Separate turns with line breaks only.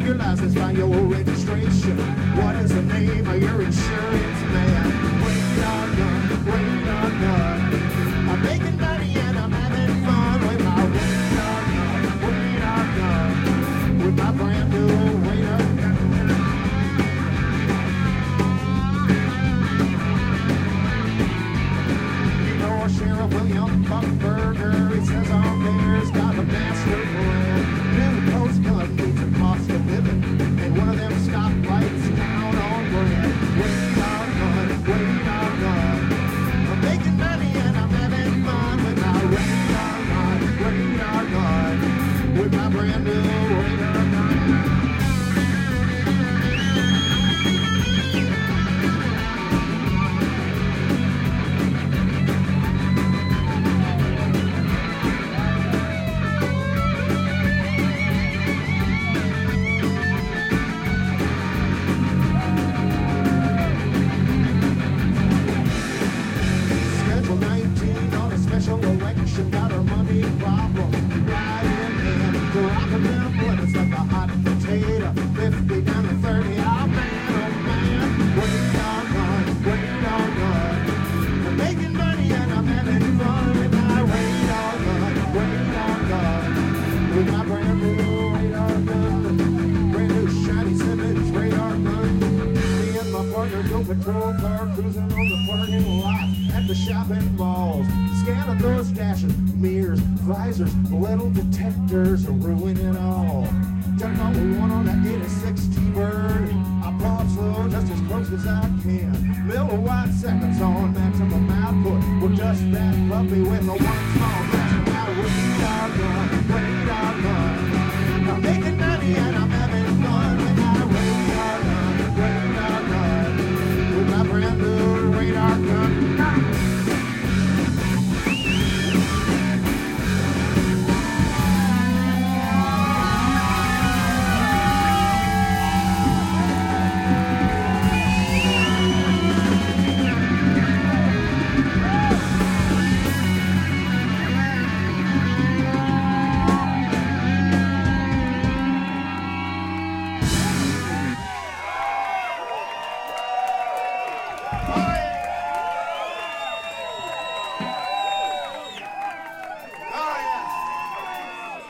your license, find your registration. What is the name of your insurance man? Radar gun, radar gun. I'm making money and I'm having fun with my radar gun, with my brand new radar gun. You know Sheriff William Buckberger, he says our mayor's got a master plan. New post gun needs a cost of living, and one of them stoplights down on brand. Radar gun, radar gun. I'm making money and I'm having fun with my radar gun, with my brand new radar gun. Election got our money problem right in hand. Dropping them bullets like a hot potato. 50 down to 30. Oh man, radar gun. I'm making money and I'm having fun with my radar gun, with my brand new radar gun, brand new shiny Simmons radar gun. Me and my partner go patrol car cruising on the parking lot at the shopping malls. Scanning those dashes, mirrors, visors, little detectors are ruining it all. Done what we want on that 86 T-Bird. I pull up slow just as close as I can. Milliwatt seconds on maximum output. We're just that puppy with a one small dash. Now radar gun, radar gun.